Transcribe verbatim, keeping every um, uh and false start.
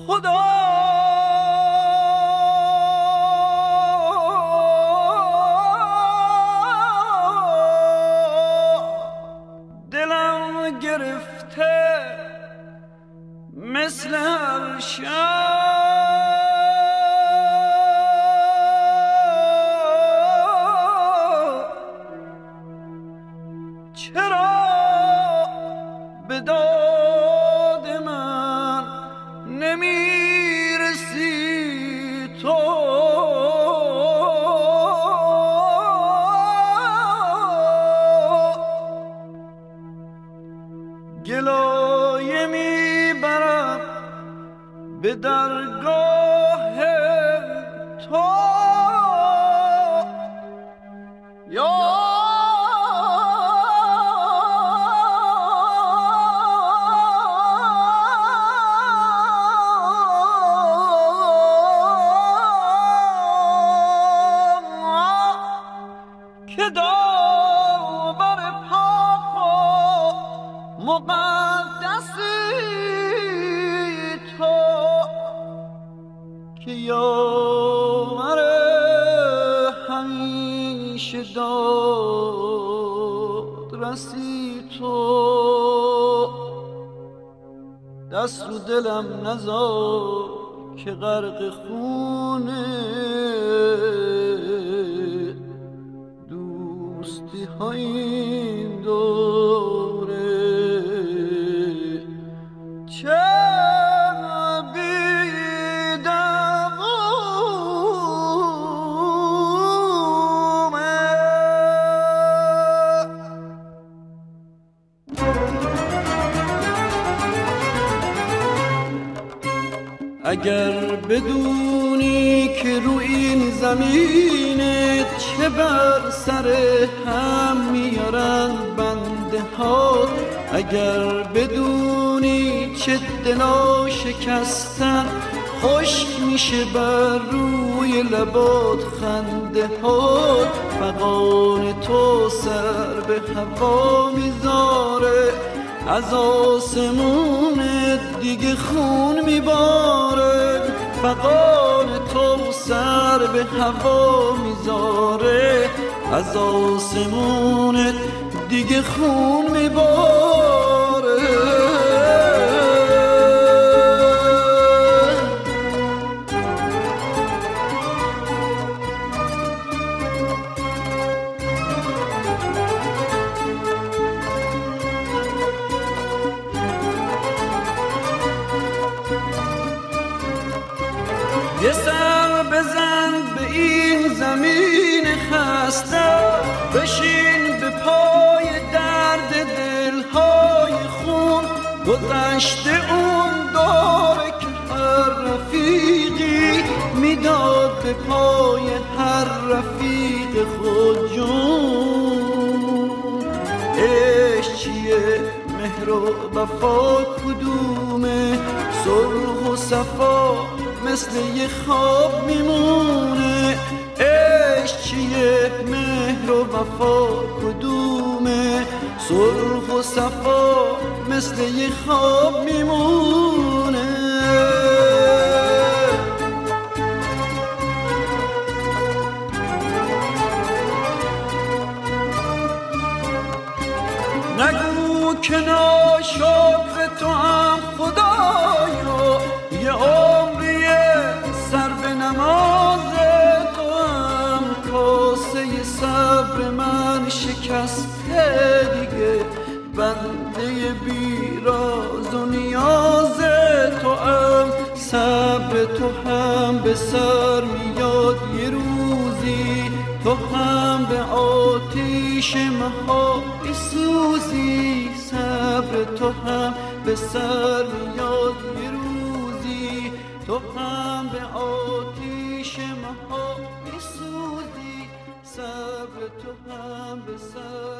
خدا دلم گرفته مثل هر شب چرا به داد من نمیرسی تو گلایه میبرم به درگاه تو یا که داور پاک و مقدسی تو که یاور همیشه داد رسی تو دست رو دلم نذار که غرق خونه دوستی های این دوره چه اگر بدونی که رو این زمینه چه بر سر هم میارن بنده ها اگر بدونی چه دلا شکستن خشک میشه بر روی لبات خنده ها فغان تو سر به هوا میذاره از آسمون دیگه خون میباره فغان تو سر به هوا میذاره از آسمون دیگه خون میباره یه سر بزن به این زمین خسته بشین به پای درد دلهای خون گذشته اون داره که هر رفیقی میداد به پای هر رفیق خود جون عشق چیه مهر و وفا کدومه سرخ و صفا مثل یه خواب میمونه عشق چیه مهر و وفا کدومه سرخ و صفا مثل یه خواب میمونه نگو که ناشکر تو هم خدایا یه عمریه سر به نماز تو هم کاسه صبر من شکسته دیگه بنده بیراز و نیاز تو هم صبر تو هم به سر میاد یه روزی تو هم به آتیش مهاری سوزی صبر تو هم به سر میاد یه روزی تو هم به آتیش مهاری سوزی صبر تو هم به سر